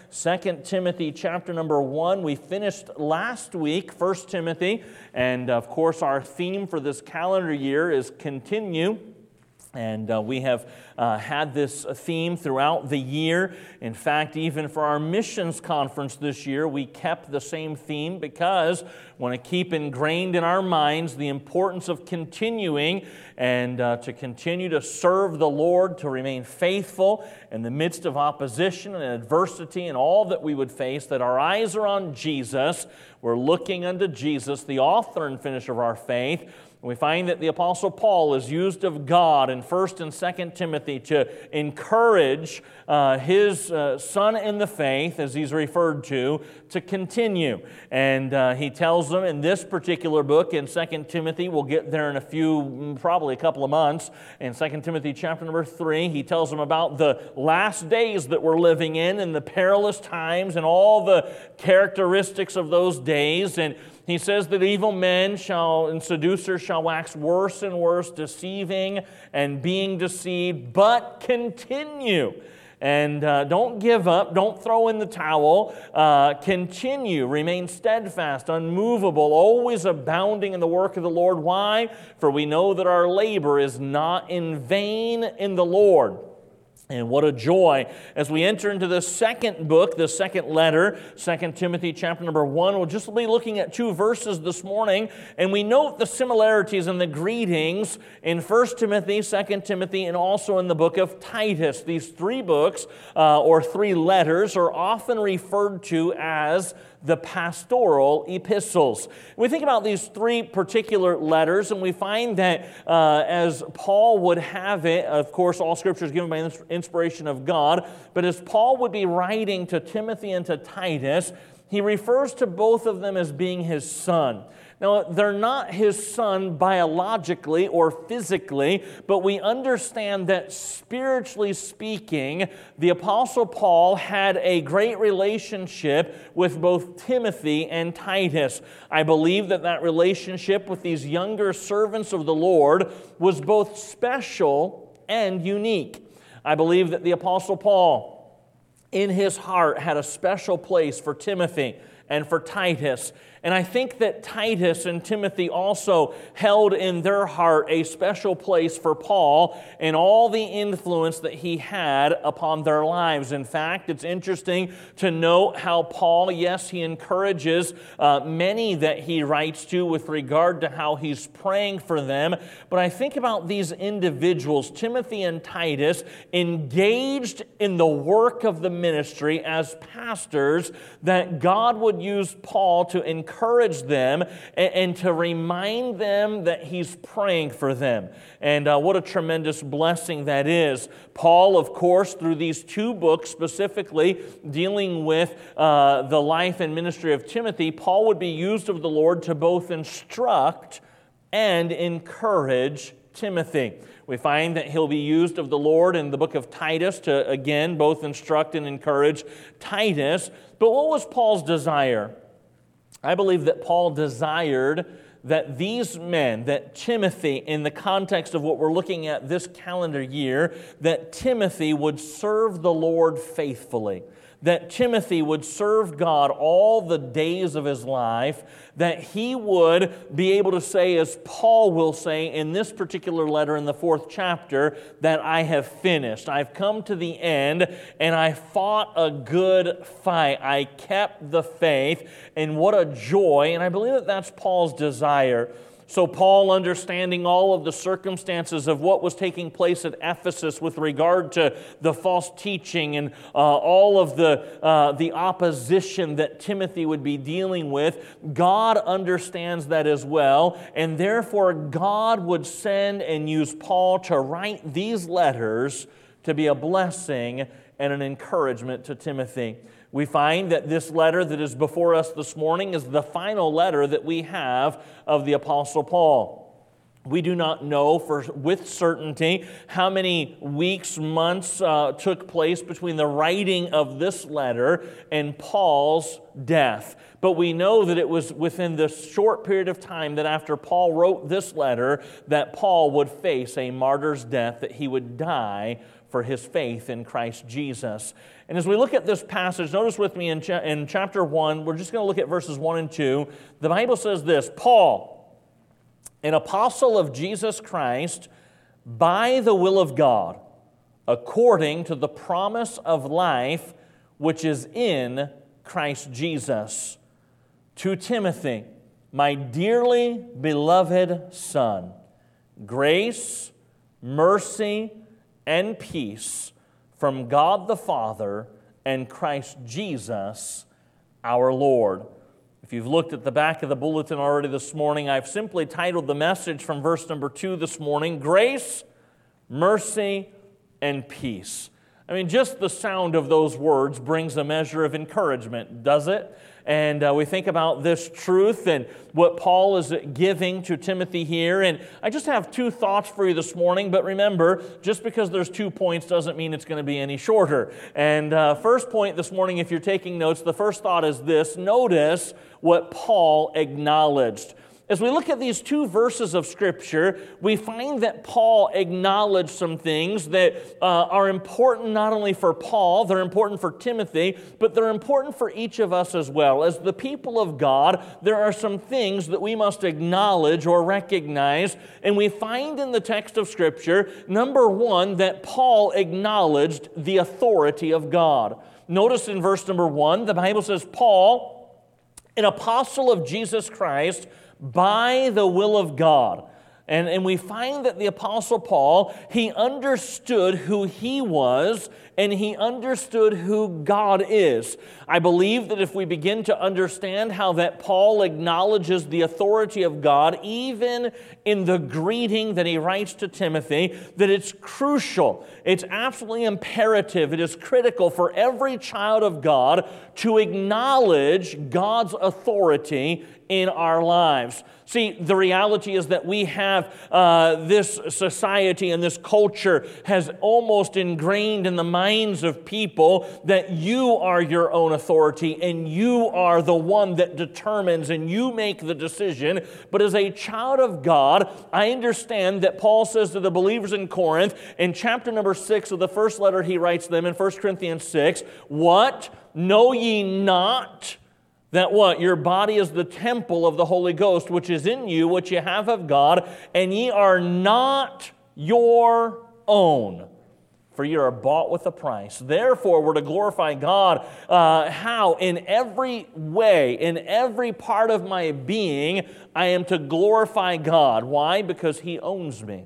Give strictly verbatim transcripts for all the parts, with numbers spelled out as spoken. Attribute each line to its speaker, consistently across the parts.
Speaker 1: Second Timothy chapter number one. We finished last week, First Timothy, and of course our theme for this calendar year is continue. And uh, we have uh, had this theme throughout the year. In fact, even for our missions conference this year, we kept the same theme because we want to keep ingrained in our minds the importance of continuing and uh, to continue to serve the Lord, to remain faithful in the midst of opposition and adversity and all that we would face, that our eyes are on Jesus. We're looking unto Jesus, the author and finisher of our faith. We find that the Apostle Paul is used of God in First and Second Timothy to encourage uh, his uh, son in the faith, as he's referred to, to continue. And uh, he tells them in this particular book, in Second Timothy, we'll get there in a few, probably a couple of months, in Second Timothy chapter number three, he tells them about the last days that we're living in and the perilous times and all the characteristics of those days. And he says that evil men shall and seducers shall wax worse and worse, deceiving and being deceived, but continue. And uh, don't give up, don't throw in the towel, uh, continue, remain steadfast, unmovable, always abounding in the work of the Lord. Why? For we know that our labor is not in vain in the Lord. And what a joy as we enter into the second book, the second letter, Second Timothy chapter number one. We'll just be looking at two verses this morning, and we note the similarities in the greetings in First Timothy, Second Timothy, and also in the book of Titus. These three books, uh, or three letters, are often referred to as the pastoral epistles. We think about these three particular letters, and we find that uh, as Paul would have it, of course, all Scripture is given by inspiration of God, but as Paul would be writing to Timothy and to Titus, he refers to both of them as being his son. Now, they're not his son biologically or physically, but we understand that spiritually speaking, the Apostle Paul had a great relationship with both Timothy and Titus. I believe that that relationship with these younger servants of the Lord was both special and unique. I believe that the Apostle Paul, in his heart, had a special place for Timothy and for Titus. And I think that Titus and Timothy also held in their heart a special place for Paul and all the influence that he had upon their lives. In fact, it's interesting to note how Paul, yes, he encourages uh, many that he writes to with regard to how he's praying for them. But I think about these individuals, Timothy and Titus, engaged in the work of the ministry as pastors, that God would use Paul to encourage encourage them and, and to remind them that he's praying for them. And uh, what a tremendous blessing that is. Paul, of course, through these two books specifically dealing with uh, the life and ministry of Timothy, Paul would be used of the Lord to both instruct and encourage Timothy. We find that he'll be used of the Lord in the book of Titus to, again, both instruct and encourage Titus. But what was Paul's desire? I believe that Paul desired that these men, that Timothy, in the context of what we're looking at this calendar year, that Timothy would serve the Lord faithfully, that Timothy would serve God all the days of his life, that he would be able to say, as Paul will say in this particular letter in the fourth chapter, that I have finished. I've come to the end, and I fought a good fight. I kept the faith, and what a joy. And I believe that that's Paul's desire. So Paul, understanding all of the circumstances of what was taking place at Ephesus with regard to the false teaching and uh, all of the, uh, the opposition that Timothy would be dealing with, God understands that as well, and therefore God would send and use Paul to write these letters to be a blessing and an encouragement to Timothy. We find that this letter that is before us this morning is the final letter that we have of the Apostle Paul. We do not know for with certainty how many weeks, months uh, took place between the writing of this letter and Paul's death. But we know that it was within this short period of time that after Paul wrote this letter that Paul would face a martyr's death, that he would die for his faith in Christ Jesus. And as we look at this passage, notice with me in, cha- in chapter one, we're just going to look at verses one and two. The Bible says this, Paul, an apostle of Jesus Christ, by the will of God, according to the promise of life which is in Christ Jesus, to Timothy, my dearly beloved son, grace, mercy, and peace from God the Father and Christ Jesus our Lord. If you've looked at the back of the bulletin already this morning, I've simply titled the message from verse number two this morning, Grace, Mercy, and Peace. I mean, just the sound of those words brings a measure of encouragement, does it? And uh, we think about this truth and what Paul is giving to Timothy here. And I just have two thoughts for you this morning. But remember, just because there's two points doesn't mean it's going to be any shorter. And uh, first point this morning, if you're taking notes, the first thought is this. Notice what Paul acknowledged. As we look at these two verses of Scripture, we find that Paul acknowledged some things that uh, are important not only for Paul, they're important for Timothy, but they're important for each of us as well. As the people of God, there are some things that we must acknowledge or recognize, and we find in the text of Scripture, number one, that Paul acknowledged the authority of God. Notice in verse number one, the Bible says, Paul, an apostle of Jesus Christ, by the will of God. And, and we find that the Apostle Paul, he understood who he was and he understood who God is. I believe that if we begin to understand how that Paul acknowledges the authority of God, even in the greeting that he writes to Timothy, that it's crucial, it's absolutely imperative, it is critical for every child of God to acknowledge God's authority in our lives. See, the reality is that we have uh, this society and this culture has almost ingrained in the minds of people that you are your own authority and you are the one that determines and you make the decision. But as a child of God, I understand that Paul says to the believers in Corinth, in chapter number six of the first letter he writes them in First Corinthians six, what? Know ye not that what? Your body is the temple of the Holy Ghost, which is in you, which ye have of God, and ye are not your own, for ye are bought with a price. Therefore, we're to glorify God. Uh, how? In every way, in every part of my being, I am to glorify God. Why? Because He owns me.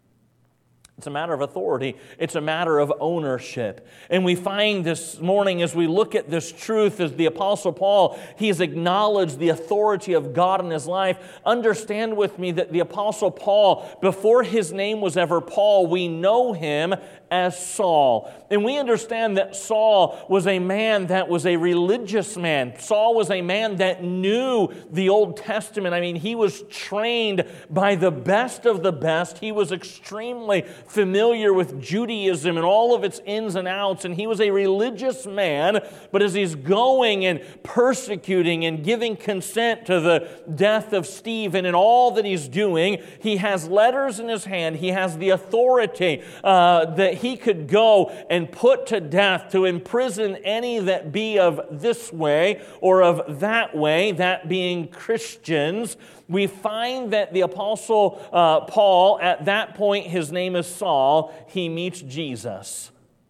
Speaker 1: It's a matter of authority. It's a matter of ownership. And we find this morning as we look at this truth as the Apostle Paul, he has acknowledged the authority of God in his life. Understand with me that the Apostle Paul, before his name was ever Paul, we know him as Saul. And we understand that Saul was a man that was a religious man. Saul was a man that knew the Old Testament. I mean, he was trained by the best of the best. He was extremely familiar with Judaism and all of its ins and outs, and he was a religious man, but as he's going and persecuting and giving consent to the death of Stephen and all that he's doing, he has letters in his hand, he has the authority uh, that he could go and put to death, to imprison any that be of this way or of that way, that being Christians. We find that the Apostle uh, Paul, at that point, his name is Saul, he meets Jesus.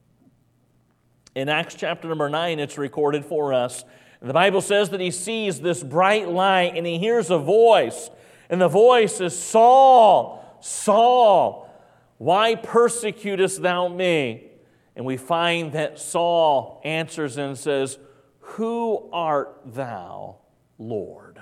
Speaker 1: In Acts chapter number nine, it's recorded for us. The Bible says that he sees this bright light and he hears a voice. And the voice is, Saul, Saul, why persecutest thou me? And we find that Saul answers and says, who art thou, Lord?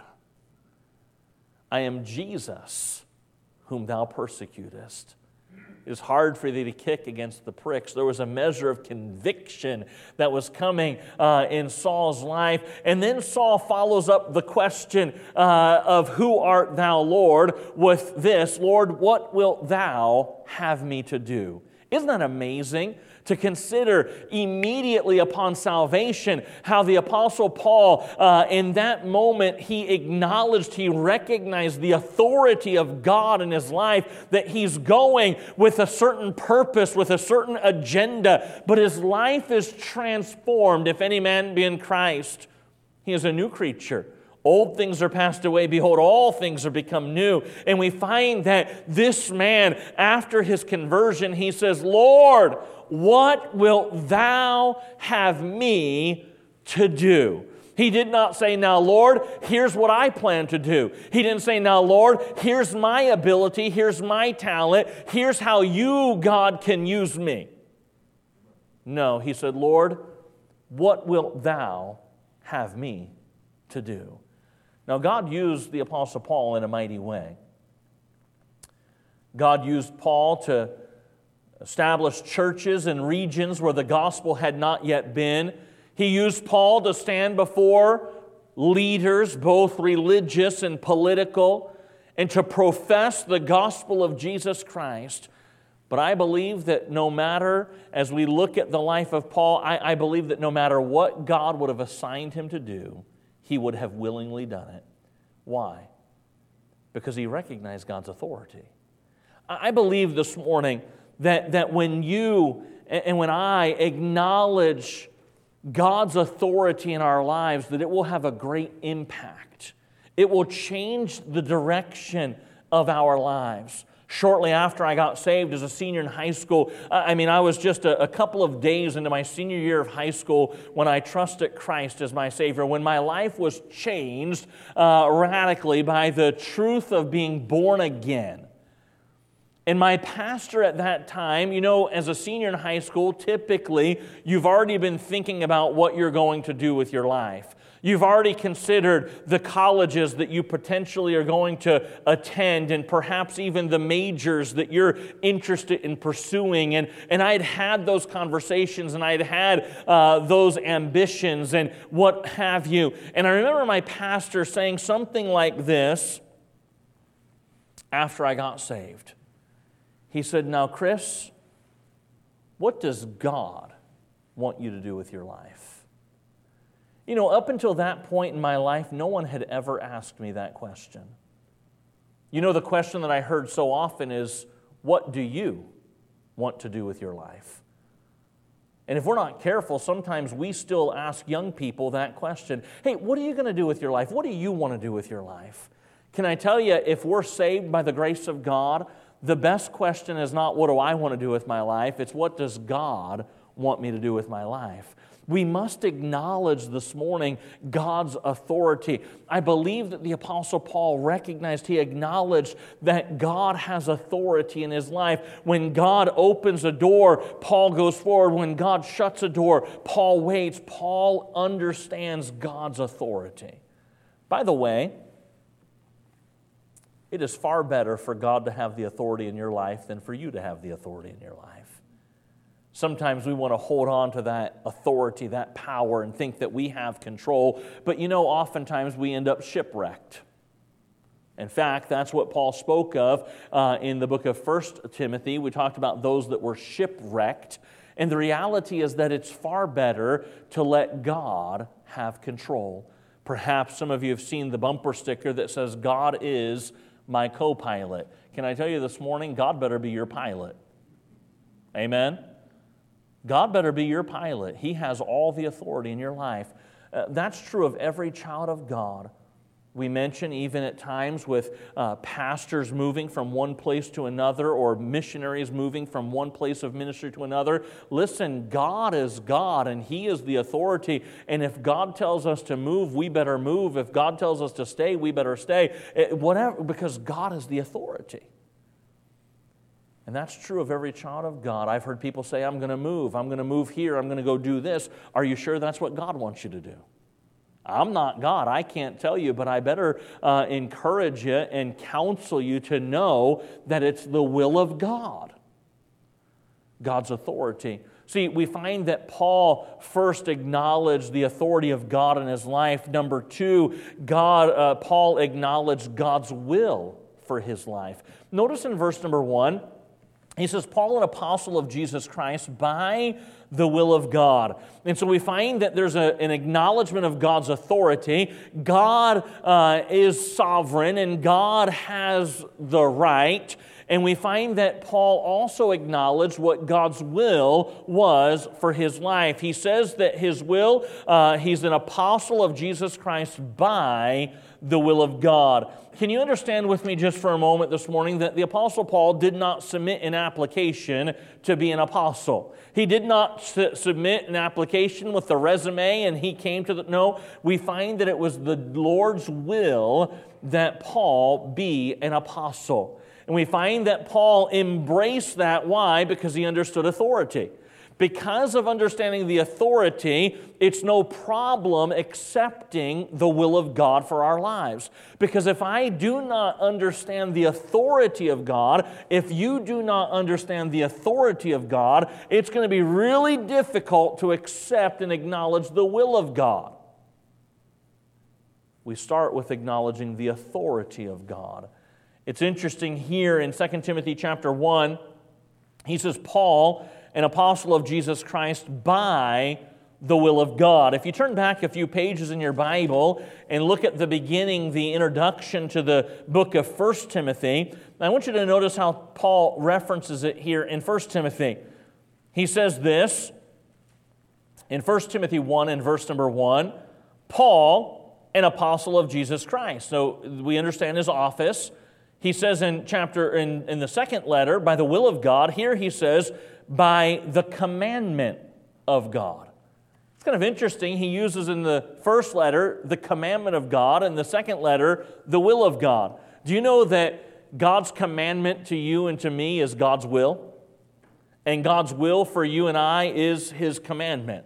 Speaker 1: I am Jesus, whom thou persecutest. It was hard for thee to kick against the pricks. There was a measure of conviction that was coming uh, in Saul's life. And then Saul follows up the question uh, of who art thou, Lord, with this, Lord, what wilt thou have me to do? Isn't that amazing? To consider immediately upon salvation how the Apostle Paul, uh, in that moment, he acknowledged, he recognized the authority of God in his life, that he's going with a certain purpose, with a certain agenda, but his life is transformed. If any man be in Christ, he is a new creature. Old things are passed away. Behold, all things are become new. And we find that this man, after his conversion, he says, Lord, what wilt thou have me to do? He did not say, now, Lord, here's what I plan to do. He didn't say, now, Lord, here's my ability, here's my talent, here's how you, God, can use me. No, he said, Lord, what wilt thou have me to do? Now, God used the Apostle Paul in a mighty way. God used Paul to establish churches in regions where the gospel had not yet been. He used Paul to stand before leaders, both religious and political, and to profess the gospel of Jesus Christ. But I believe that no matter, as we look at the life of Paul, I, I believe that no matter what God would have assigned him to do, he would have willingly done it. Why? Because he recognized God's authority. I believe this morning that, that when you and when I acknowledge God's authority in our lives, that it will have a great impact. It will change the direction of our lives. Shortly after I got saved as a senior in high school, I mean, I was just a, a couple of days into my senior year of high school when I trusted Christ as my Savior, when my life was changed uh, radically by the truth of being born again. And my pastor at that time, you know, as a senior in high school, typically you've already been thinking about what you're going to do with your life. You've already considered the colleges that you potentially are going to attend and perhaps even the majors that you're interested in pursuing. And, and I had had those conversations and I had had uh, those ambitions and what have you. And I remember my pastor saying something like this after I got saved. He said, now, Chris, what does God want you to do with your life? You know, up until that point in my life, no one had ever asked me that question. You know, the question that I heard so often is, what do you want to do with your life? And if we're not careful, sometimes we still ask young people that question. Hey, what are you going to do with your life? What do you want to do with your life? Can I tell you, if we're saved by the grace of God, the best question is not what do I want to do with my life? It's what does God want me to do with my life? We must acknowledge this morning God's authority. I believe that the Apostle Paul recognized, he acknowledged that God has authority in his life. When God opens a door, Paul goes forward. When God shuts a door, Paul waits. Paul understands God's authority. By the way, it is far better for God to have the authority in your life than for you to have the authority in your life. Sometimes we want to hold on to that authority, that power, and think that we have control. But you know, oftentimes we end up shipwrecked. In fact, that's what Paul spoke of uh, in the book of First Timothy. We talked about those that were shipwrecked. And the reality is that it's far better to let God have control. Perhaps some of you have seen the bumper sticker that says, God is my co-pilot. Can I tell you this morning, God better be your pilot. Amen? God better be your pilot. He has all the authority in your life. Uh, that's true of every child of God. We mention even at times with uh, pastors moving from one place to another or missionaries moving from one place of ministry to another. Listen, God is God and He is the authority. And if God tells us to move, we better move. If God tells us to stay, we better stay. It, whatever, because God is the authority. And that's true of every child of God. I've heard people say, I'm going to move. I'm going to move here. I'm going to go do this. Are you sure that's what God wants you to do? I'm not God. I can't tell you, but I better uh, encourage you and counsel you to know that it's the will of God, God's authority. See, we find that Paul first acknowledged the authority of God in his life. Number two, God, uh, Paul acknowledged God's will for his life. Notice in verse number one, He says, Paul, an apostle of Jesus Christ, by the will of God. And so we find that there's a, an acknowledgement of God's authority. God uh, is sovereign, and God has the right. And we find that Paul also acknowledged what God's will was for his life. He says that his will, uh, he's an apostle of Jesus Christ by the will of God. Can you understand with me just for a moment this morning that the Apostle Paul did not submit an application to be an apostle? He did not su- submit an application with the resume and he came to the... No, we find that it was the Lord's will that Paul be an apostle. And we find that Paul embraced that. Why? Because he understood authority. Because of understanding the authority, it's no problem accepting the will of God for our lives. Because if I do not understand the authority of God, if you do not understand the authority of God, it's going to be really difficult to accept and acknowledge the will of God. We start with acknowledging the authority of God. It's interesting here in Second Timothy chapter one, he says, Paul, an apostle of Jesus Christ by the will of God. If you turn back a few pages in your Bible and look at the beginning, the introduction to the book of First Timothy, I want you to notice how Paul references it here in First Timothy. He says this in First Timothy one and verse number one, Paul, an apostle of Jesus Christ. So we understand his office. He says in chapter in, in the second letter, by the will of God. Here he says, by the commandment of God. It's kind of interesting. He uses in the first letter the commandment of God, and the second letter the will of God. Do you know that God's commandment to you and to me is God's will? And God's will for you and I is His commandment.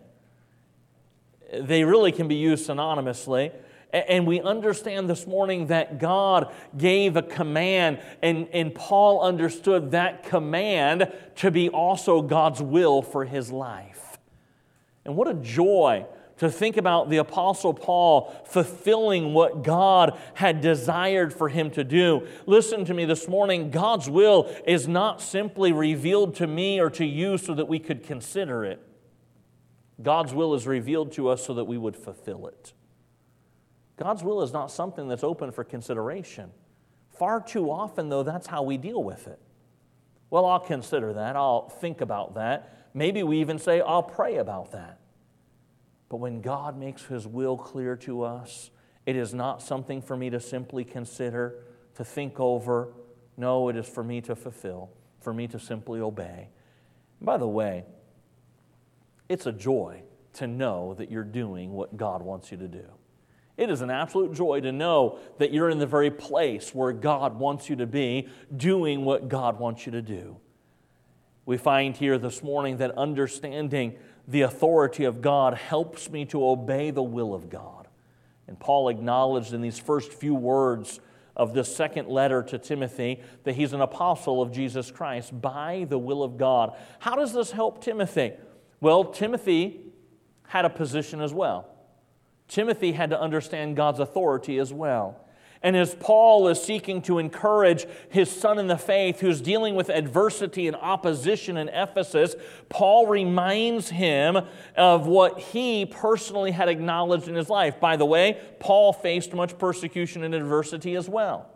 Speaker 1: They really can be used synonymously. And we understand this morning that God gave a command, and, and Paul understood that command to be also God's will for his life. And what a joy to think about the Apostle Paul fulfilling what God had desired for him to do. Listen to me this morning, God's will is not simply revealed to me or to you so that we could consider it. God's will is revealed to us so that we would fulfill it. God's will is not something that's open for consideration. Far too often, though, that's how we deal with it. Well, I'll consider that. I'll think about that. Maybe we even say, I'll pray about that. But when God makes His will clear to us, it is not something for me to simply consider, to think over. No, it is for me to fulfill, for me to simply obey. And by the way, it's a joy to know that you're doing what God wants you to do. It is an absolute joy to know that you're in the very place where God wants you to be, doing what God wants you to do. We find here this morning that understanding the authority of God helps me to obey the will of God. And Paul acknowledged in these first few words of this second letter to Timothy that he's an apostle of Jesus Christ by the will of God. How does this help Timothy? Well, Timothy had a position as well. Timothy had to understand God's authority as well. And as Paul is seeking to encourage his son in the faith who's dealing with adversity and opposition in Ephesus, Paul reminds him of what he personally had acknowledged in his life. By the way, Paul faced much persecution and adversity as well.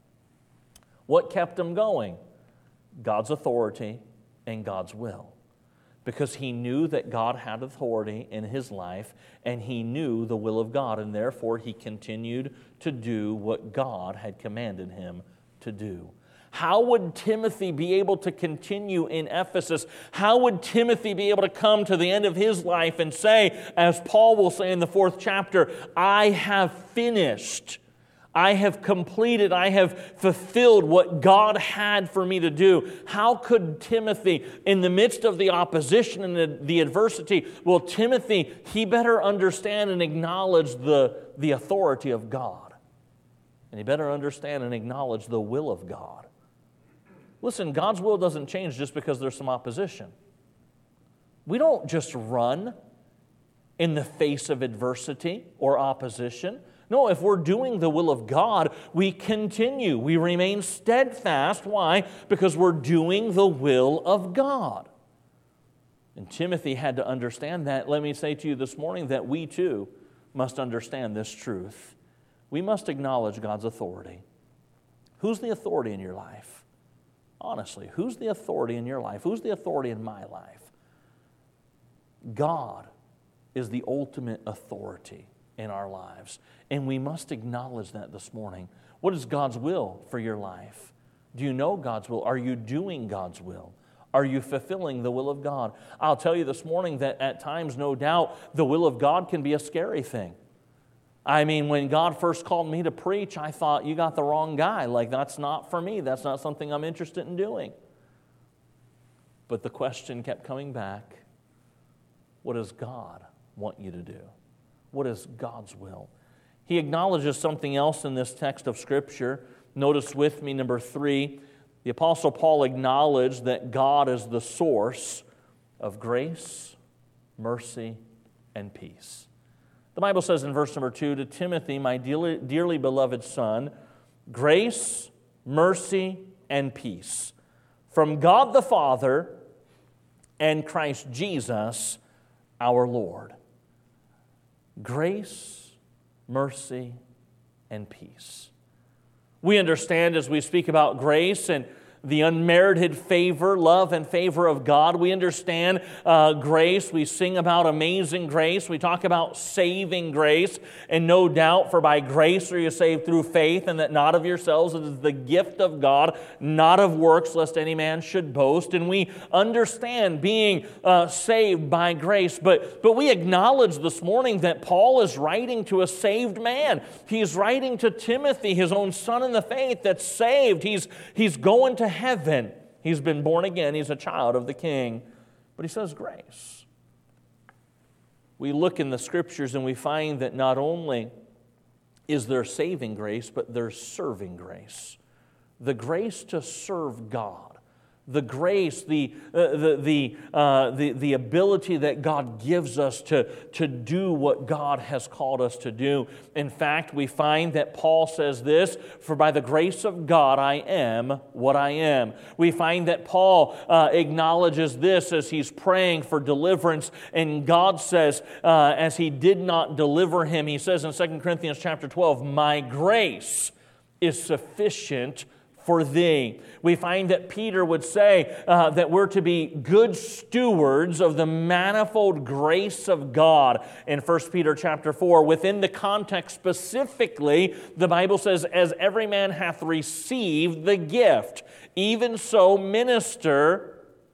Speaker 1: What kept him going? God's authority and God's will. Because he knew that God had authority in his life, and he knew the will of God, and therefore he continued to do what God had commanded him to do. How would Timothy be able to continue in Ephesus? How would Timothy be able to come to the end of his life and say, as Paul will say in the fourth chapter, I have finished. I have completed, I have fulfilled what God had for me to do. How could Timothy, in the midst of the opposition and the, the adversity, well, Timothy, he better understand and acknowledge the, the authority of God. And he better understand and acknowledge the will of God. Listen, God's will doesn't change just because there's some opposition. We don't just run in the face of adversity or opposition. No, if we're doing the will of God, we continue. We remain steadfast. Why? Because we're doing the will of God. And Timothy had to understand that. Let me say to you this morning that we too must understand this truth. We must acknowledge God's authority. Who's the authority in your life? Honestly, who's the authority in your life? Who's the authority in my life? God is the ultimate authority in our lives. And we must acknowledge that this morning. What is God's will for your life? Do you know God's will? Are you doing God's will? Are you fulfilling the will of God? I'll tell you this morning that at times, no doubt, the will of God can be a scary thing. I mean, when God first called me to preach, I thought, you got the wrong guy. Like, that's not for me. That's not something I'm interested in doing. But the question kept coming back, what does God want you to do? What is God's will? He acknowledges something else in this text of Scripture. Notice with me, number three, the Apostle Paul acknowledged that God is the source of grace, mercy, and peace. The Bible says in verse number two, to Timothy, my dearly, dearly beloved son, grace, mercy, and peace from God the Father and Christ Jesus our Lord. Grace, mercy, and peace. We understand as we speak about grace and the unmerited favor, love and favor of God. We understand uh, grace. We sing about amazing grace. We talk about saving grace. And no doubt, for by grace are you saved through faith, and that not of yourselves. It is the gift of God, not of works, lest any man should boast. And we understand being uh, saved by grace. But, but we acknowledge this morning that Paul is writing to a saved man. He's writing to Timothy, his own son in the faith, that's saved. He's, he's going to heaven. He's been born again. He's a child of the King. But he says grace. We look in the Scriptures and we find that not only is there saving grace, but there's serving grace. The grace to serve God. The grace, the, uh, the, the, uh, the, the ability that God gives us to, to do what God has called us to do. In fact, we find that Paul says this, for by the grace of God I am what I am. We find that Paul uh, acknowledges this as he's praying for deliverance, and God says, uh, as he did not deliver him, he says in Second Corinthians chapter twelve, my grace is sufficient for thee. We find that Peter would say uh, that we're to be good stewards of the manifold grace of God in First Peter chapter four. Within the context specifically, the Bible says, as every man hath received the gift, even so minister.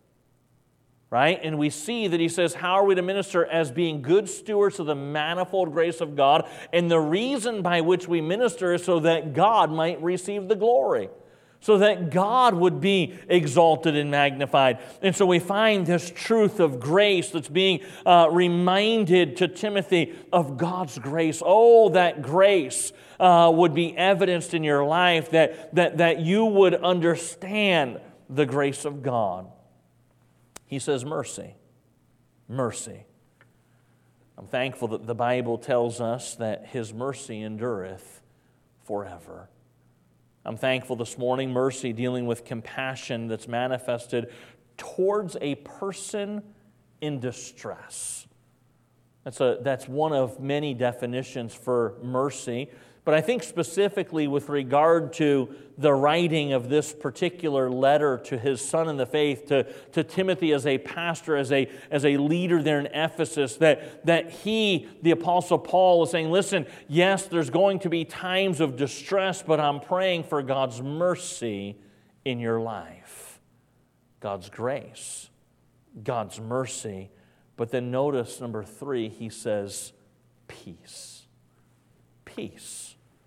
Speaker 1: Right? And we see that he says, how are we to minister? As being good stewards of the manifold grace of God. And the reason by which we minister is so that God might receive the glory. So that God would be exalted and magnified. And so we find this truth of grace that's being uh, reminded to Timothy of God's grace. Oh, that grace uh, would be evidenced in your life, that, that, that you would understand the grace of God. He says mercy, mercy. I'm thankful that the Bible tells us that His mercy endureth forever. I'm thankful this morning, mercy dealing with compassion that's manifested towards a person in distress. That's, a, that's one of many definitions for mercy. But I think specifically with regard to the writing of this particular letter to his son in the faith, to, to Timothy as a pastor, as a, as a leader there in Ephesus, that, that he, the Apostle Paul, is saying, listen, yes, there's going to be times of distress, but I'm praying for God's mercy in your life. God's grace, God's mercy. But then notice, number three, he says, peace. Peace.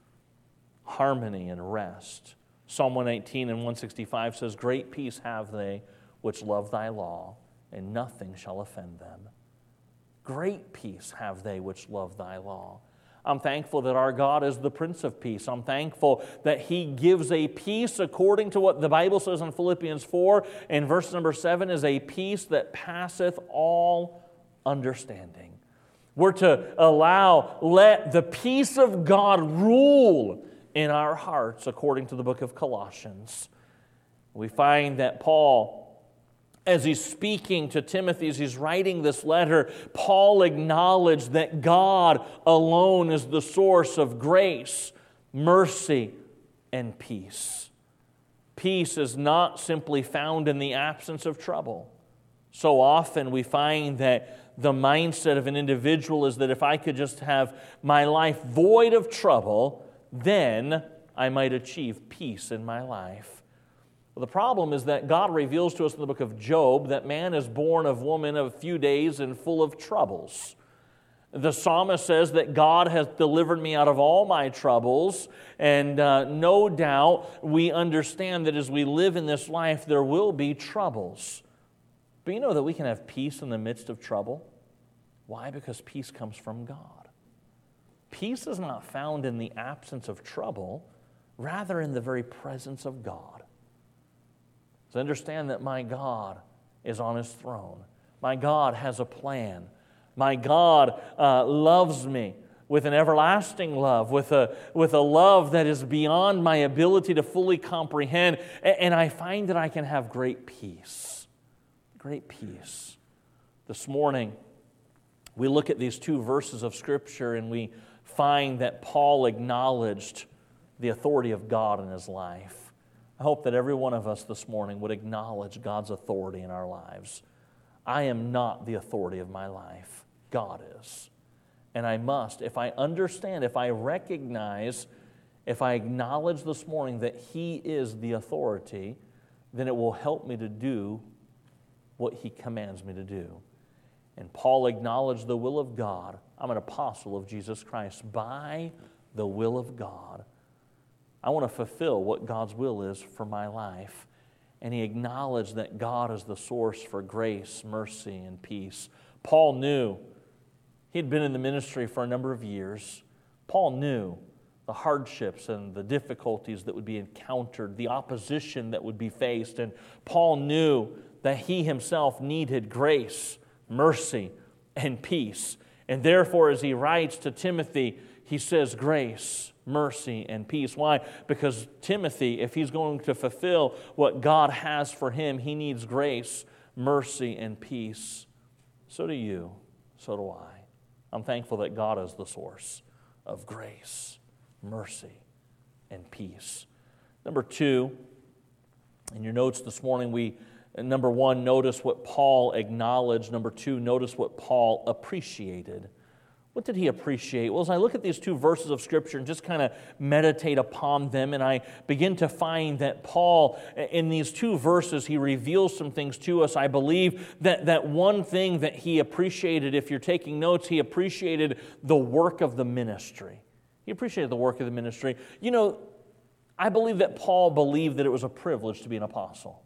Speaker 1: Harmony and rest. Psalm one eighteen and one sixty-five says, great peace have they which love thy law, and nothing shall offend them. Great peace have they which love thy law. I'm thankful that our God is the Prince of Peace. I'm thankful that He gives a peace according to what the Bible says in Philippians four, and verse number seven is a peace that passeth all understanding. We're to allow, let the peace of God rule in our hearts, according to the book of Colossians. We find that Paul, as he's speaking to Timothy, as he's writing this letter, Paul acknowledged that God alone is the source of grace, mercy, and peace. Peace is not simply found in the absence of trouble. So often we find that the mindset of an individual is that if I could just have my life void of trouble, then I might achieve peace in my life. Well, the problem is that God reveals to us in the book of Job that man is born of woman of a few days and full of troubles. The psalmist says that God has delivered me out of all my troubles, and uh, no doubt we understand that as we live in this life, there will be troubles. But you know that we can have peace in the midst of trouble? Why? Because peace comes from God. Peace is not found in the absence of trouble, rather in the very presence of God. So understand that my God is on His throne. My God has a plan. My God uh, loves me with an everlasting love, with a, with a love that is beyond my ability to fully comprehend, and I find that I can have great peace. Great peace. This morning, we look at these two verses of Scripture and we find that Paul acknowledged the authority of God in his life. I hope that every one of us this morning would acknowledge God's authority in our lives. I am not the authority of my life. God is. And I must, if I understand, if I recognize, if I acknowledge this morning that He is the authority, then it will help me to do what He commands me to do. And Paul acknowledged the will of God. I'm an apostle of Jesus Christ by the will of God. I want to fulfill what God's will is for my life. And he acknowledged that God is the source for grace, mercy, and peace. Paul knew he had been in the ministry for a number of years. Paul knew the hardships and the difficulties that would be encountered, the opposition that would be faced. And Paul knew that he himself needed grace, mercy, and peace. And therefore, as he writes to Timothy, he says grace, mercy, and peace. Why? Because Timothy, if he's going to fulfill what God has for him, he needs grace, mercy, and peace. So do you. So do I. I'm thankful that God is the source of grace, mercy, and peace. Number two, in your notes this morning, we Number one, notice what Paul acknowledged. Number two, notice what Paul appreciated. What did he appreciate? Well, as I look at these two verses of Scripture and just kind of meditate upon them, and I begin to find that Paul, in these two verses, he reveals some things to us. I believe that, that one thing that he appreciated, if you're taking notes, he appreciated the work of the ministry. He appreciated the work of the ministry. You know, I believe that Paul believed that it was a privilege to be an apostle.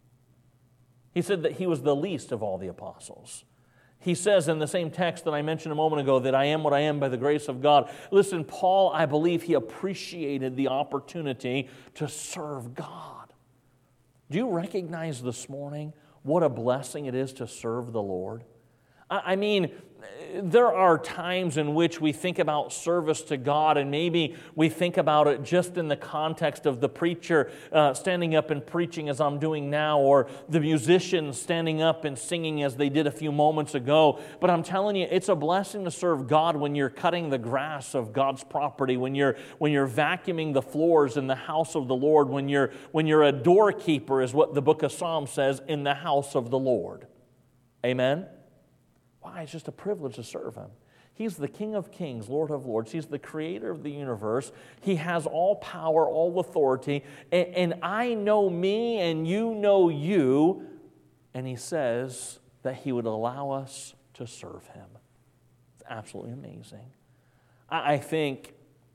Speaker 1: He said that he was the least of all the apostles. He says in the same text that I mentioned a moment ago that I am what I am by the grace of God. Listen, Paul, I believe he appreciated the opportunity to serve God. Do you recognize this morning what a blessing it is to serve the Lord? I mean, there are times in which we think about service to God, and maybe we think about it just in the context of the preacher uh, standing up and preaching as I'm doing now, or the musicians standing up and singing as they did a few moments ago. But I'm telling you, it's a blessing to serve God when you're cutting the grass of God's property, when you're when you're vacuuming the floors in the house of the Lord, when you're when you're a doorkeeper, is what the book of Psalms says, in the house of the Lord. Amen? Why? It's just a privilege to serve Him. He's the King of kings, Lord of lords. He's the creator of the universe. He has all power, all authority. And, and I know me and you know you. And He says that He would allow us to serve Him. It's absolutely amazing. I, I think,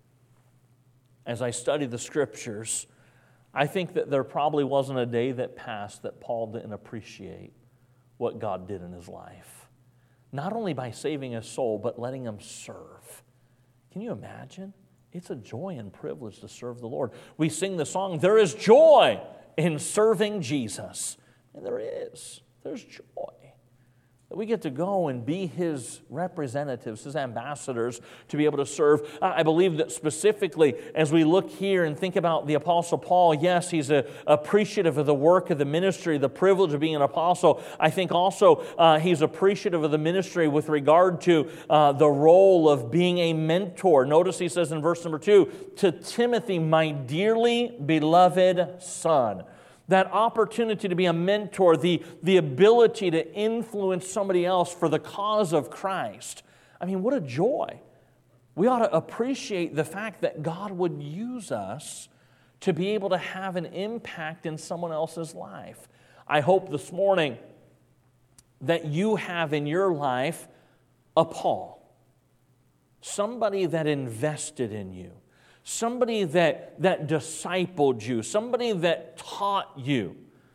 Speaker 1: as I study the Scriptures, I think that there probably wasn't a day that passed that Paul didn't appreciate what God did in his life. Not only by saving his soul, but letting him serve. Can you imagine? It's a joy and privilege to serve the Lord. We sing the song, there is joy in serving Jesus. And there is. There's joy. that we get to go and be His representatives, His ambassadors, to be able to serve. I believe that specifically, as we look here and think about the Apostle Paul, yes, he's a, appreciative of the work of the ministry, the privilege of being an apostle. I think also uh, he's appreciative of the ministry with regard to uh, the role of being a mentor. Notice he says in verse number two, to Timothy, my dearly beloved son. That opportunity to be a mentor, the, the ability to influence somebody else for the cause of Christ. I mean, what a joy. We ought to appreciate the fact that God would use us to be able to have an impact in someone else's life. I hope this morning that you have in your life a Paul, somebody that invested in you. Somebody that, that discipled you, somebody that taught you.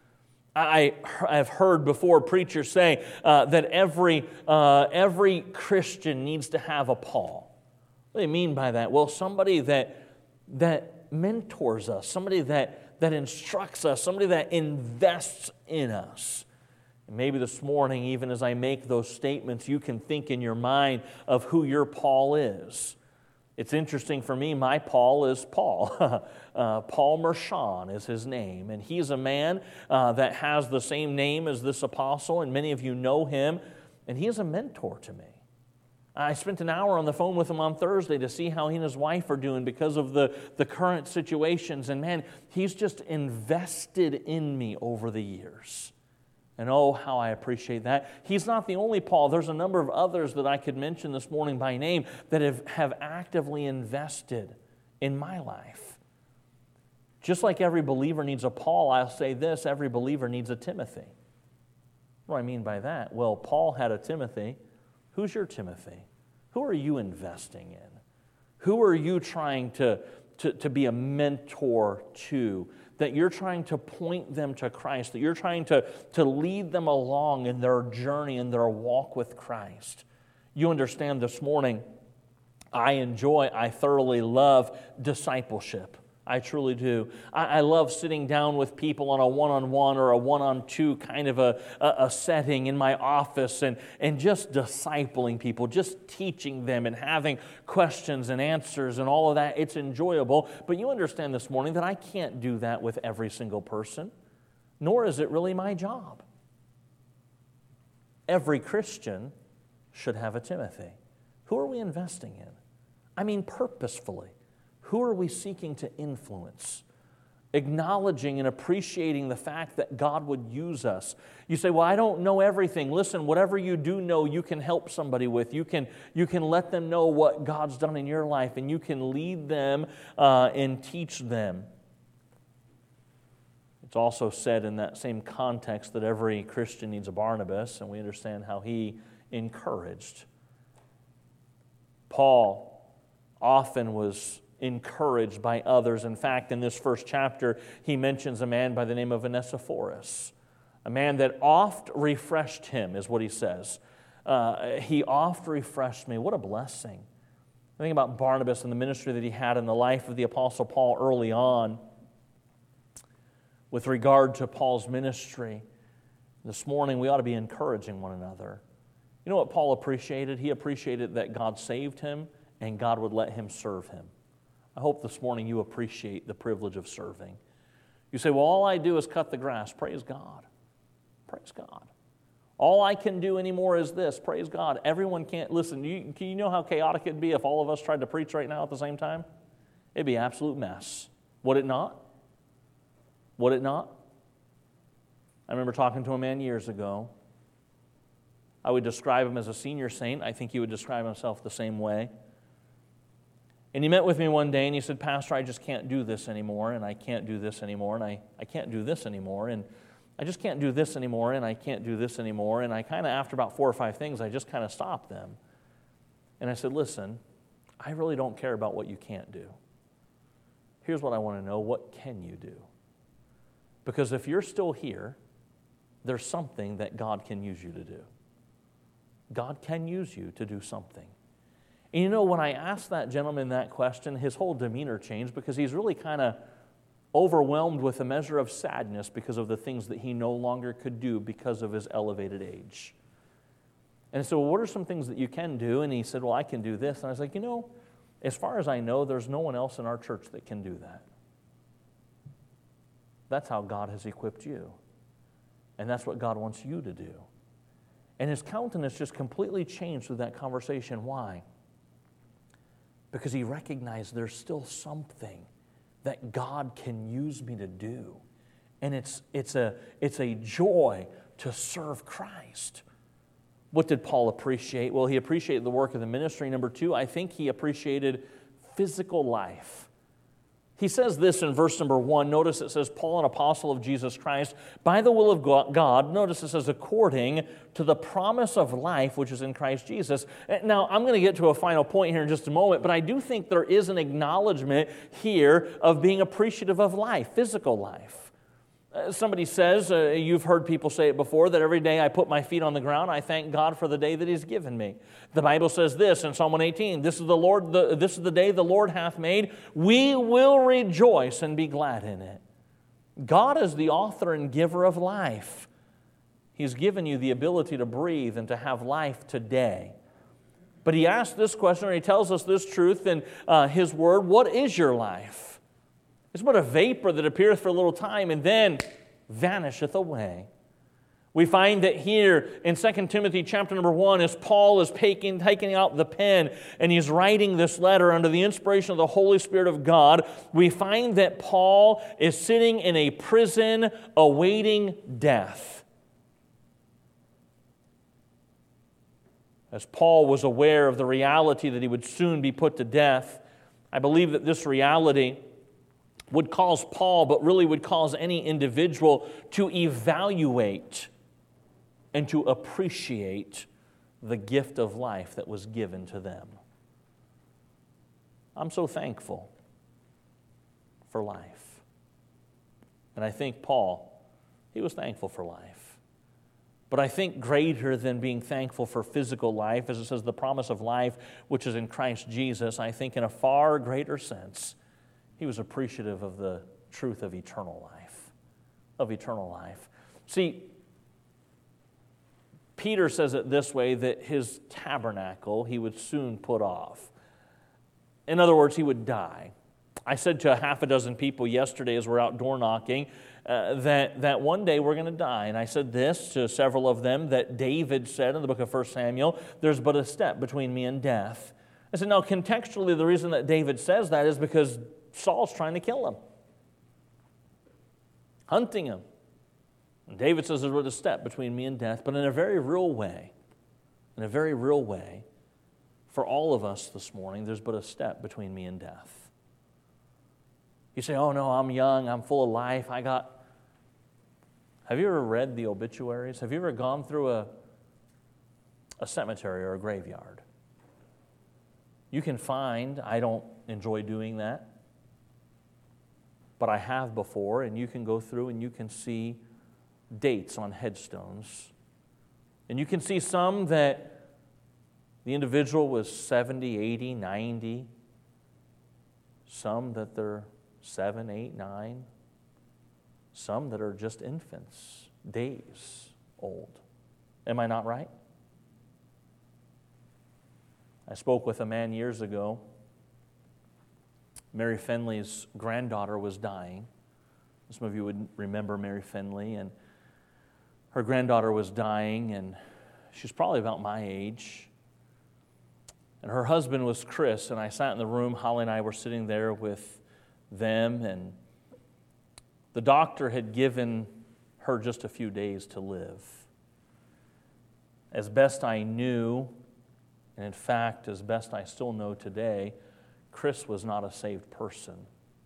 Speaker 1: I have heard before preachers say uh, that every, uh, every Christian needs to have a Paul. What do you mean by that? Well, somebody that, that mentors us, somebody that, that instructs us, somebody that invests in us. And maybe this morning, even as I make those statements, you can think in your mind of who your Paul is. It's interesting for me, my Paul is Paul. uh, Paul Mershon is his name, and he's a man uh, that has the same name as this apostle, and many of you know him, and he is a mentor to me. I spent an hour on the phone with him on Thursday to see how he and his wife are doing because of the, the current situations, and man, he's just invested in me over the years. And oh, how I appreciate that. He's not the only Paul. There's a number of others that I could mention this morning by name that have, have actively invested in my life. Just like every believer needs a Paul, I'll say this, every believer needs a Timothy. What do I mean by that? Well, Paul had a Timothy. Who's your Timothy? Who are you investing in? Who are you trying to, to, to be a mentor to? That you're trying to point them to Christ, that you're trying to, to lead them along in their journey, in their walk with Christ. You understand this morning, I enjoy, I thoroughly love discipleship. I truly do. I, I love sitting down with people on a one-on-one or a one-on-two kind of a, a, a setting in my office and, and just discipling people, just teaching them and having questions and answers and all of that. It's enjoyable. But you understand this morning that I can't do that with every single person, nor is it really my job. Every Christian should have a Timothy. Who are we investing in? I mean purposefully. Who are we seeking to influence? Acknowledging and appreciating the fact that God would use us. You say, well, I don't know everything. Listen, whatever you do know, you can help somebody with. You can, you can let them know what God's done in your life, and you can lead them uh, and teach them. It's also said in that same context that every Christian needs a Barnabas, and we understand how he encouraged. Paul often was encouraged by others. In fact, in this first chapter, he mentions a man by the name of Onesiphorus, a man that oft refreshed him, is what he says. Uh, he oft refreshed me. What a blessing. Think about Barnabas and the ministry that he had in the life of the Apostle Paul early on. With regard to Paul's ministry, this morning we ought to be encouraging one another. You know what Paul appreciated? He appreciated that God saved him and God would let him serve him. I hope this morning you appreciate the privilege of serving. You say, well, all I do is cut the grass. Praise God. Praise God. All I can do anymore is this. Praise God. Everyone can't, listen, you, can you know how chaotic it'd be if all of us tried to preach right now at the same time? It'd be an absolute mess. Would it not? Would it not? I remember talking to a man years ago. I would describe him as a senior saint. I think he would describe himself the same way. And he met with me one day and he said, Pastor, I just can't do this anymore, and I can't do this anymore, and I, I can't do this anymore, and I just can't do this anymore, and I can't do this anymore. And I kind of, after about four or five things, I just kind of stopped them. And I said, listen, I really don't care about what you can't do. Here's what I want to know. What can you do? Because if you're still here, there's something that God can use you to do. God can use you to do something. And you know, when I asked that gentleman that question, his whole demeanor changed because he's really kind of overwhelmed with a measure of sadness because of the things that he no longer could do because of his elevated age. And I said, well, what are some things that you can do? And he said, well, I can do this. And I was like, you know, as far as I know, there's no one else in our church that can do that. That's how God has equipped you. And that's what God wants you to do. And his countenance just completely changed with that conversation. Why? Because he recognized there's still something that God can use me to do. And it's, it's, a, it's a joy to serve Christ. What did Paul appreciate? Well, he appreciated the work of the ministry. Number two, I think he appreciated physical life. He says this in verse number one. Notice it says, Paul, an apostle of Jesus Christ, by the will of God. Notice it says, according to the promise of life which is in Christ Jesus. Now, I'm going to get to a final point here in just a moment, but I do think there is an acknowledgement here of being appreciative of life, physical life. Uh, somebody says, uh, you've heard people say it before, that every day I put my feet on the ground, I thank God for the day that He's given me. The Bible says this in Psalm one eighteen, this is the Lord, the, this is the day the Lord hath made. We will rejoice and be glad in it. God is the author and giver of life. He's given you the ability to breathe and to have life today. But He asked this question, or He tells us this truth in uh, His Word, what is your life? It's but a vapor that appeareth for a little time and then vanisheth away. We find that here in Second Timothy chapter number one, as Paul is taking, taking out the pen and he's writing this letter under the inspiration of the Holy Spirit of God, we find that Paul is sitting in a prison awaiting death. As Paul was aware of the reality that he would soon be put to death, I believe that this reality would cause Paul, but really would cause any individual to evaluate and to appreciate the gift of life that was given to them. I'm so thankful for life. And I think Paul, he was thankful for life. But I think greater than being thankful for physical life, as it says, the promise of life which is in Christ Jesus, I think in a far greater sense, he was appreciative of the truth of eternal life, of eternal life. See, Peter says it this way, that his tabernacle he would soon put off. In other words, he would die. I said to a half a dozen people yesterday as we're out door knocking uh, that, that one day we're going to die. And I said this to several of them that David said in the book of First Samuel, there's but a step between me and death. I said, now contextually the reason that David says that is because Saul's trying to kill him, hunting him. And David says there's a step between me and death, but in a very real way, in a very real way, for all of us this morning, there's but a step between me and death. You say, oh no, I'm young, I'm full of life, I got... Have you ever read the obituaries? Have you ever gone through a, a cemetery or a graveyard? You can find, I don't enjoy doing that, but I have before, and you can go through and you can see dates on headstones. And you can see some that the individual was seventy, eighty, ninety, some that they're seven, eight, nine, some that are just infants, days old. Am I not right? I spoke with a man years ago. Mary Finley's granddaughter was dying. Some of you would remember Mary Finley, and her granddaughter was dying, and she's probably about my age. And her husband was Chris, and I sat in the room. Holly and I were sitting there with them, and the doctor had given her just a few days to live. As best I knew, and in fact, as best I still know today, Chris was not a saved person.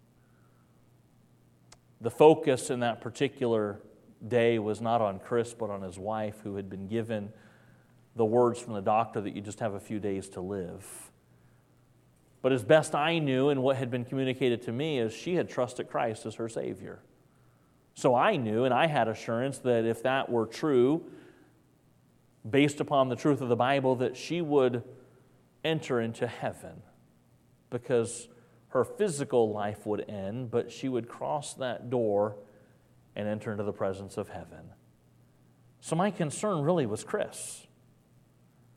Speaker 1: The focus in that particular day was not on Chris, but on his wife, who had been given the words from the doctor that you just have a few days to live. But as best I knew, and what had been communicated to me, is she had trusted Christ as her Savior. So I knew, and I had assurance that if that were true, based upon the truth of the Bible, that she would enter into heaven, because her physical life would end, but she would cross that door and enter into the presence of heaven. So my concern really was Chris.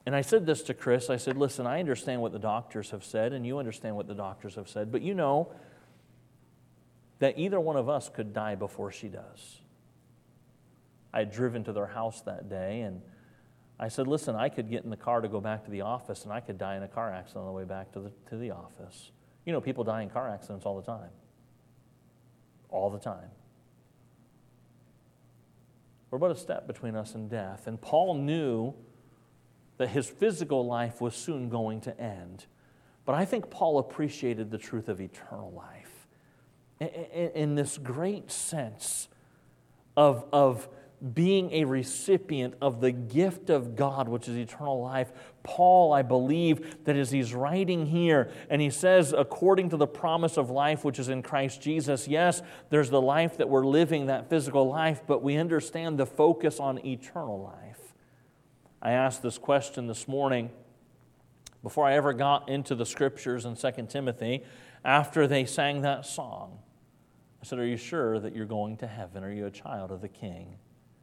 Speaker 1: And I said this to Chris. I said, listen, I understand what the doctors have said, and you understand what the doctors have said, but you know that either one of us could die before she does. I had driven to their house that day, and I said, listen, I could get in the car to go back to the office, and I could die in a car accident on the way back to the, to the office. You know, people die in car accidents all the time. All the time. We're but a step between us and death. And Paul knew that his physical life was soon going to end. But I think Paul appreciated the truth of eternal life in, in, in this great sense of, of being a recipient of the gift of God, which is eternal life. Paul, I believe, that as he's writing here, and he says, according to the promise of life which is in Christ Jesus, yes, there's the life that we're living, that physical life, but we understand the focus on eternal life. I asked this question this morning before I ever got into the Scriptures in Second Timothy, after they sang that song. I said, are you sure that you're going to heaven? Are you a child of the King?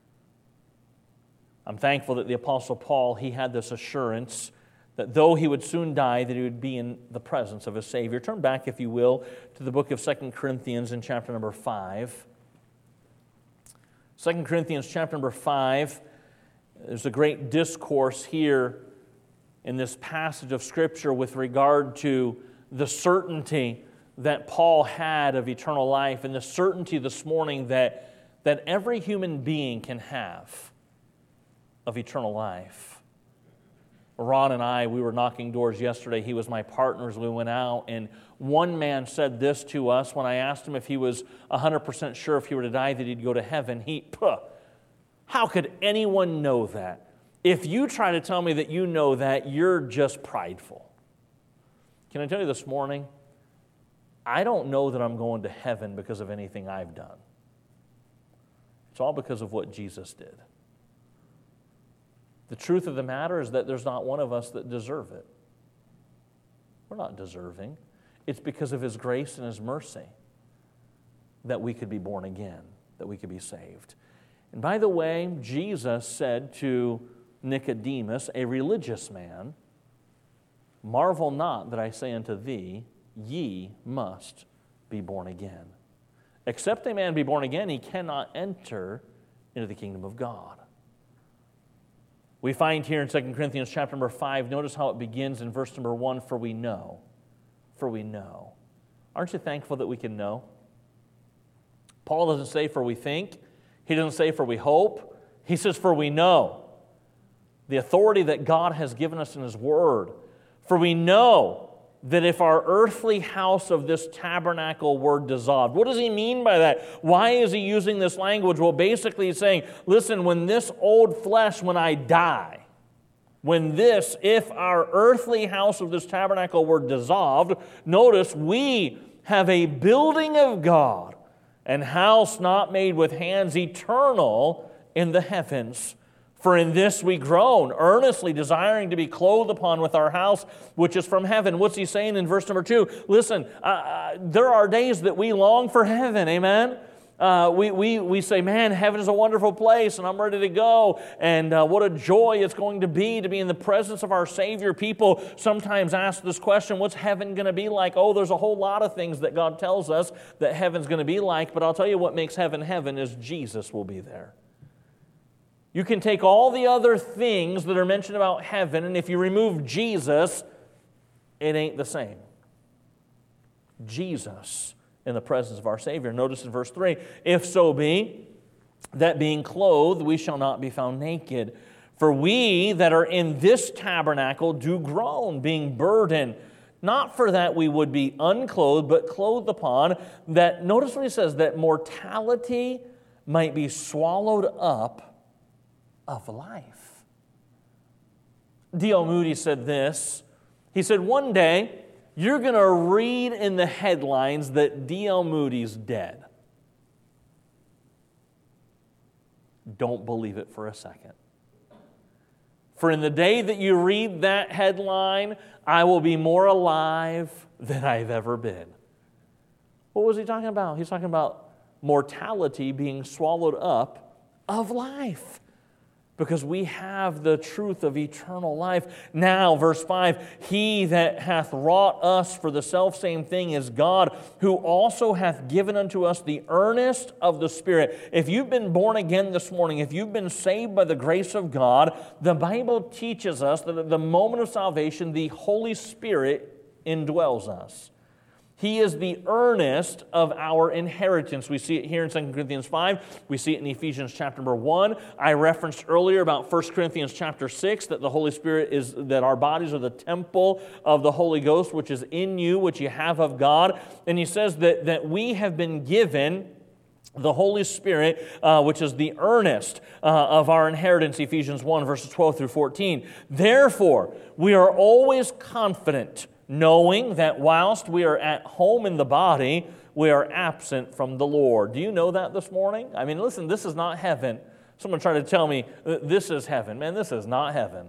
Speaker 1: I'm thankful that the Apostle Paul, he had this assurance that though he would soon die, that he would be in the presence of his Savior. Turn back, if you will, to the book of Second Corinthians in chapter number five. Second Corinthians chapter number five, there's a great discourse here in this passage of Scripture with regard to the certainty that Paul had of eternal life, and the certainty this morning that, that every human being can have of eternal life. Ron and I, we were knocking doors yesterday. He was my partner as we went out, and one man said this to us when I asked him if he was one hundred percent sure if he were to die that he'd go to heaven. He, Puh, how could anyone know that? If you try to tell me that you know that, you're just prideful. Can I tell you this morning, I don't know that I'm going to heaven because of anything I've done. It's all because of what Jesus did. The truth of the matter is that there's not one of us that deserve it. We're not deserving. It's because of His grace and His mercy that we could be born again, that we could be saved. And by the way, Jesus said to Nicodemus, a religious man, marvel not that I say unto thee, ye must be born again. Except a man be born again, he cannot enter into the kingdom of God. We find here in Second Corinthians chapter number five, notice how it begins in verse number one, for we know, for we know. Aren't you thankful that we can know? Paul doesn't say for we think, he doesn't say for we hope, he says for we know. The authority that God has given us in His Word. For we know that if our earthly house of this tabernacle were dissolved. What does he mean by that? Why is he using this language? Well, basically he's saying, listen, when this old flesh, when I die, when this, if our earthly house of this tabernacle were dissolved, notice we have a building of God, an house not made with hands, eternal in the heavens. For in this we groan, earnestly desiring to be clothed upon with our house, which is from heaven. What's he saying in verse number two? Listen, uh, there are days that we long for heaven, amen? Uh, we, we, we say, man, heaven is a wonderful place, and I'm ready to go. And uh, what a joy it's going to be to be in the presence of our Savior. People sometimes ask this question, what's heaven going to be like? Oh, there's a whole lot of things that God tells us that heaven's going to be like, but I'll tell you what makes heaven heaven is Jesus will be there. You can take all the other things that are mentioned about heaven, and if you remove Jesus, it ain't the same. Jesus in the presence of our Savior. Notice in verse three, if so be that being clothed we shall not be found naked. For we that are in this tabernacle do groan, being burdened, not for that we would be unclothed, but clothed upon, that, notice what he says, that mortality might be swallowed up of life. D L Moody said this. He said, one day, you're going to read in the headlines that D L Moody's dead. Don't believe it for a second. For in the day that you read that headline, I will be more alive than I've ever been. What was he talking about? He's talking about mortality being swallowed up of life. because we have the truth of eternal life. Now, verse five, he that hath wrought us for the selfsame thing is God, who also hath given unto us the earnest of the Spirit. If you've been born again this morning, if you've been saved by the grace of God, the Bible teaches us that at the moment of salvation, the Holy Spirit indwells us. He is the earnest of our inheritance. We see it here in Second Corinthians five. We see it in Ephesians chapter number one. I referenced earlier about First Corinthians chapter six, that the Holy Spirit is, that our bodies are the temple of the Holy Ghost, which is in you, which you have of God. And he says that, that we have been given the Holy Spirit, uh, which is the earnest uh, of our inheritance, Ephesians one, verses twelve through fourteen. Therefore, we are always confident, knowing that whilst we are at home in the body, we are absent from the Lord. Do you know that this morning? I mean, listen, this is not heaven. Someone tried to tell me, this is heaven. Man, this is not heaven.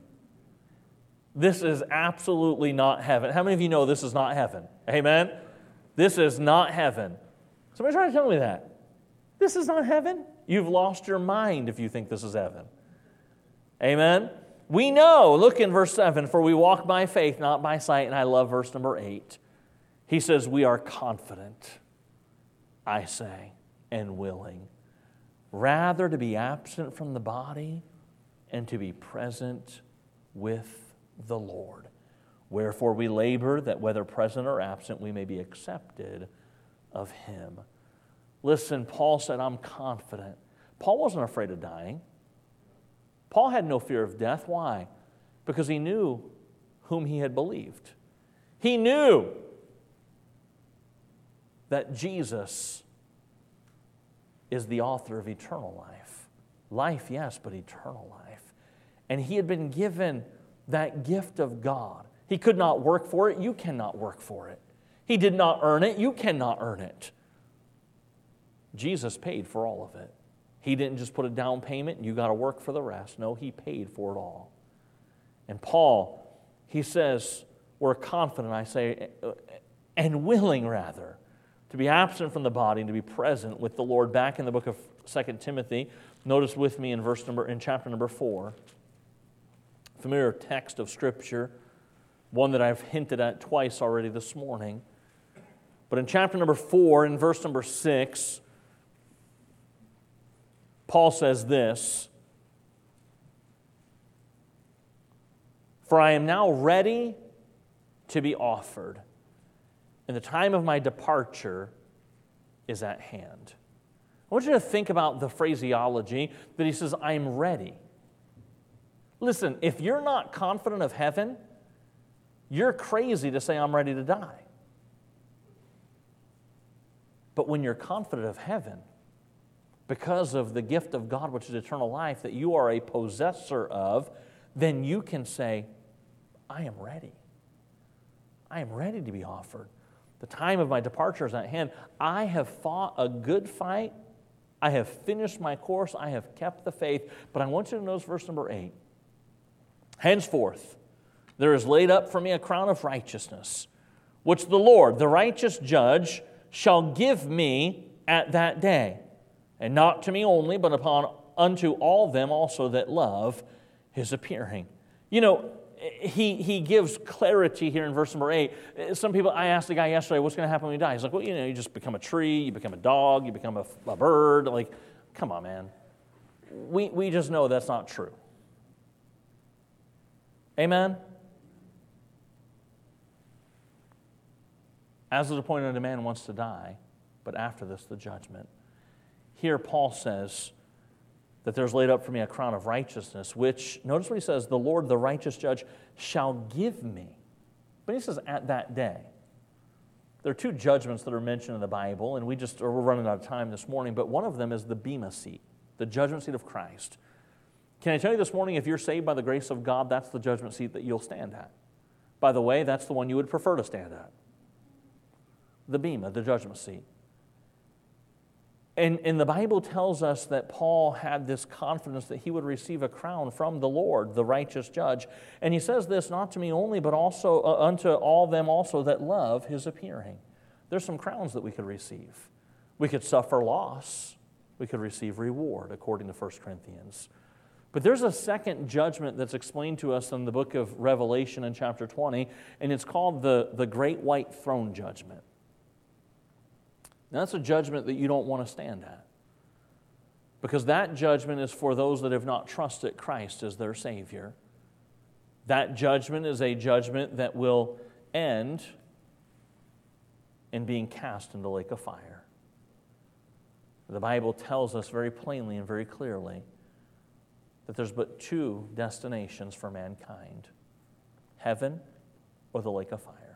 Speaker 1: This is absolutely not heaven. How many of you know this is not heaven? Amen? This is not heaven. Somebody tried to tell me that. This is not heaven? You've lost your mind if you think this is heaven. Amen? We know, look in verse seven, for we walk by faith, not by sight, and I love verse number eight. He says, we are confident, I say, and willing, rather to be absent from the body and to be present with the Lord. Wherefore we labor that whether present or absent, we may be accepted of Him. Listen, Paul said, I'm confident. Paul wasn't afraid of dying. Paul had no fear of death. Why? Because he knew whom he had believed. He knew that Jesus is the author of eternal life. Life, yes, but eternal life. And he had been given that gift of God. He could not work for it. You cannot work for it. He did not earn it. You cannot earn it. Jesus paid for all of it. He didn't just put a down payment and you got to work for the rest. No, He paid for it all. And Paul, he says, we're confident, I say, and willing rather, to be absent from the body and to be present with the Lord. Back in the book of Second Timothy, notice with me in verse number in chapter number four, familiar text of Scripture, one that I've hinted at twice already this morning. But in chapter number four, in verse number six, Paul says this, for I am now ready to be offered, and the time of my departure is at hand. I want you to think about the phraseology that he says, I am ready. Listen, if you're not confident of heaven, you're crazy to say, I'm ready to die. But when you're confident of heaven, because of the gift of God, which is eternal life, that you are a possessor of, then you can say, I am ready. I am ready to be offered. The time of my departure is at hand. I have fought a good fight. I have finished my course. I have kept the faith. But I want you to notice verse number eight. Henceforth, there is laid up for me a crown of righteousness, which the Lord, the righteous judge, shall give me at that day. And not to me only, but upon unto all them also that love His appearing. You know, he, he gives clarity here in verse number eight. Some people, I asked the guy yesterday, what's going to happen when you die? He's like, well, you know, you just become a tree, you become a dog, you become a, a bird. Like, come on, man. We, we just know that's not true. Amen? As is appointed unto man wants to die, but after this the judgment. Here Paul says that there's laid up for me a crown of righteousness, which, notice what he says, the Lord, the righteous judge, shall give me. But he says, at that day. There are two judgments that are mentioned in the Bible, and we just, or we're running out of time this morning, but one of them is the Bema seat, the judgment seat of Christ. Can I tell you this morning, if you're saved by the grace of God, that's the judgment seat that you'll stand at. By the way, that's the one you would prefer to stand at. The Bema, the judgment seat. And, and the Bible tells us that Paul had this confidence that he would receive a crown from the Lord, the righteous judge. And he says this, not to me only, but also uh, unto all them also that love His appearing. There's some crowns that we could receive. We could suffer loss. We could receive reward, according to First Corinthians. But there's a second judgment that's explained to us in the book of Revelation in chapter twenty, and it's called the, the Great White Throne Judgment. Now, that's a judgment that you don't want to stand at, because that judgment is for those that have not trusted Christ as their Savior. That judgment is a judgment that will end in being cast into the lake of fire. The Bible tells us very plainly and very clearly that there's but two destinations for mankind: heaven or the lake of fire.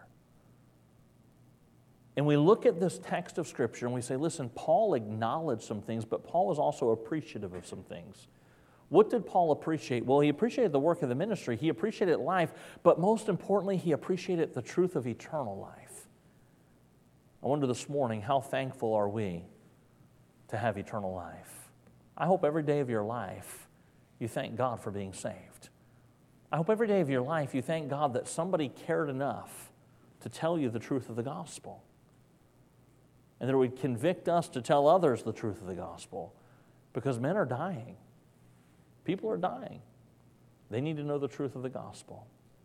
Speaker 1: And we look at this text of Scripture and we say, listen, Paul acknowledged some things, but Paul was also appreciative of some things. What did Paul appreciate? Well, he appreciated the work of the ministry. He appreciated life, but most importantly, he appreciated the truth of eternal life. I wonder this morning, how thankful are we to have eternal life? I hope every day of your life you thank God for being saved. I hope every day of your life you thank God that somebody cared enough to tell you the truth of the gospel, and that it would convict us to tell others the truth of the gospel, because men are dying. People are dying. They need to know the truth of the gospel.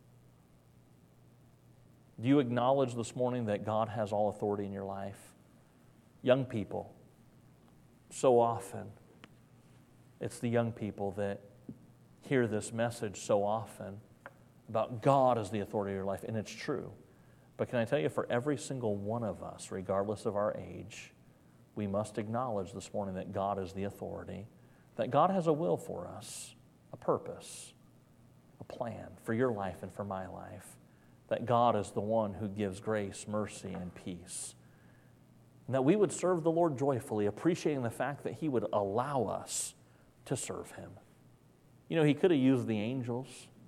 Speaker 1: Do you acknowledge this morning that God has all authority in your life? Young people, so often, it's the young people that hear this message so often about God as the authority of your life, and it's true. But can I tell you, for every single one of us, regardless of our age, we must acknowledge this morning that God is the authority, that God has a will for us, a purpose, a plan for your life and for my life, that God is the one who gives grace, mercy, and peace. And that we would serve the Lord joyfully, appreciating the fact that He would allow us to serve Him. You know, He could have used the angels,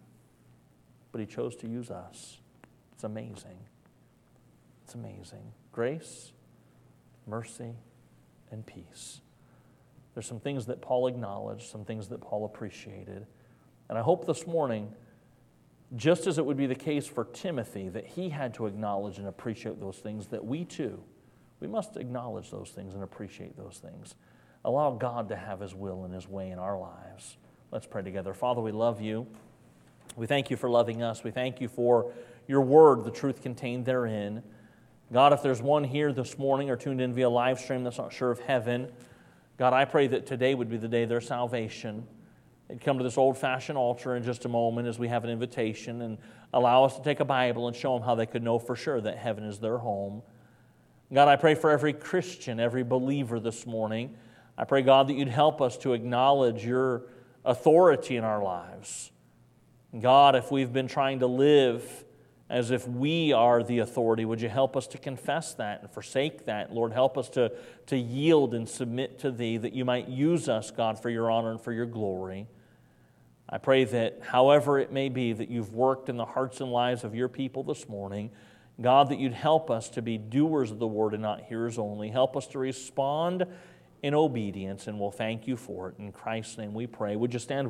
Speaker 1: but He chose to use us. It's amazing. It's amazing. Grace, mercy, and peace. There's some things that Paul acknowledged, some things that Paul appreciated. And I hope this morning, just as it would be the case for Timothy, that he had to acknowledge and appreciate those things, that we too, we must acknowledge those things and appreciate those things. Allow God to have His will and His way in our lives. Let's pray together. Father, we love You. We thank You for loving us. We thank You for Your word, the truth contained therein. God, if there's one here this morning or tuned in via live stream that's not sure of heaven, God, I pray that today would be the day of their salvation. They'd come to this old-fashioned altar in just a moment as we have an invitation and allow us to take a Bible and show them how they could know for sure that heaven is their home. God, I pray for every Christian, every believer this morning. I pray, God, that You'd help us to acknowledge Your authority in our lives. God, if we've been trying to live as if we are the authority, would You help us to confess that and forsake that? Lord, help us to, to yield and submit to Thee, that You might use us, God, for Your honor and for Your glory. I pray that however it may be that You've worked in the hearts and lives of Your people this morning, God, that You'd help us to be doers of the word and not hearers only. Help us to respond in obedience, and we'll thank You for it. In Christ's name we pray. Would you stand